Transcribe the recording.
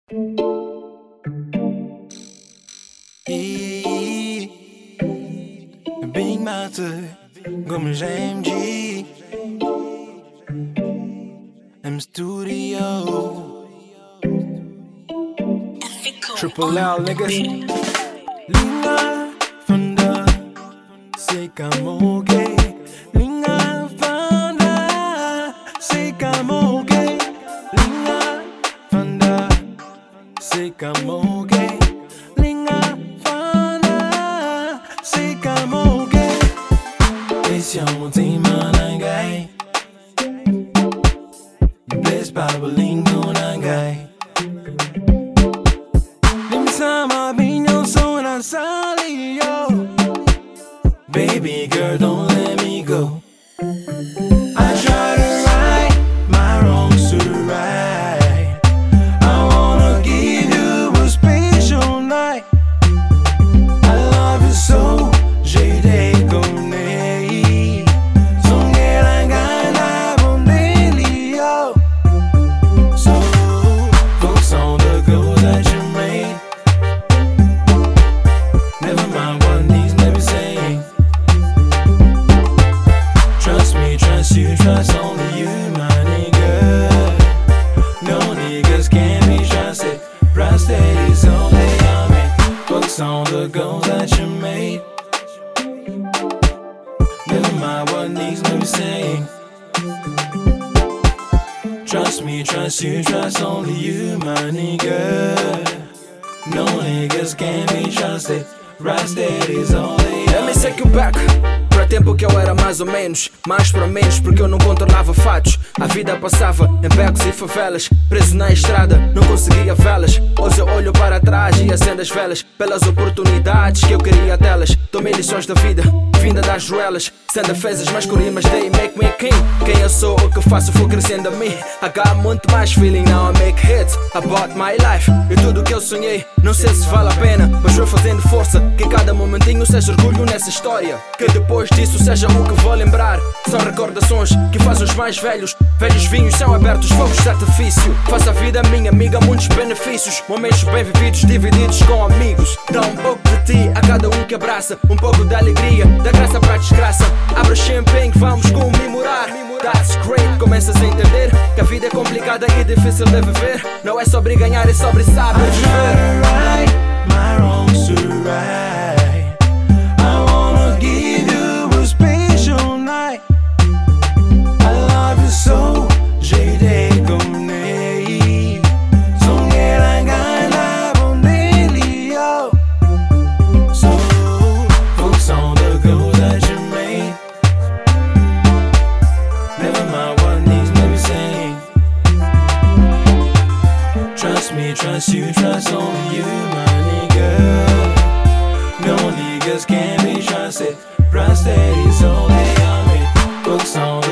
Big Master, comme JMG, M Studio, Triple L, niggas. Linga Fanda, c'est comme gay. Linga Fanda, c'est comme gay. Linga Fanda, c'est comme gay. Linga Fanda, c'est comme gay. Esse é tema nangai. Blessed Bible lingo nangai. Sama binyo so na sali yo. Baby girl, don't let me go. I try to right my wrongs to right. I wanna give you a special night. I love you so, j'ai déconné. Son gana bon délio. So focus on the goals that you made. Never mind what these may be saying. Trust me, trust you, trust only you, my nigga. No niggas can be trusted. Trusted is only on me. Focus on the goals that you made. Never mind what these may be saying. Trust me, trust you, trust only you, my nigga. No niggas can be trusted. Rusted is only Let me take you back para tempo que eu era mais ou menos, mais para menos, porque eu não controlava fatos. A vida passava em becos e favelas, preso na estrada, não conseguia velas. Hoje eu olho para trás e acendo as velas pelas oportunidades que eu queria tê-las. Tomei lições da vida, vinda das joelhas, sem defesas, mas com rimas they make me king. Quem eu sou, o que faço, foi crescendo a mim. I got muito mais feeling, now I make hits. I bought my life e tudo que eu sonhei. Não sei se vale a pena, mas vou fazendo força. Que cada momentinho seja orgulho nessa história. Que depois disso seja o que vou lembrar. São recordações que fazem os mais velhos. Velhos vinhos são abertos, fogos de artifício. Faça a vida minha amiga, muitos benefícios. Momentos bem vividos, divididos com amigos. Dá um pouco de ti a cada um que abraça. Um pouco de alegria, da graça para a desgraça. Abre champanhe, vamos comemorar. That's great, começas a entender que a vida é complicada e difícil de viver. Não é sobre ganhar, é sobre saber viver. right my wrongs to right. I wanna give you a special night. I love you so, j'ai déconné. Son gana bon délio. So focus on the goals that you made. Never mind what these may be saying. Trust me, trust you, trust only you, my nigga. No niggas can be trusted. Trusted is only on me. Focus on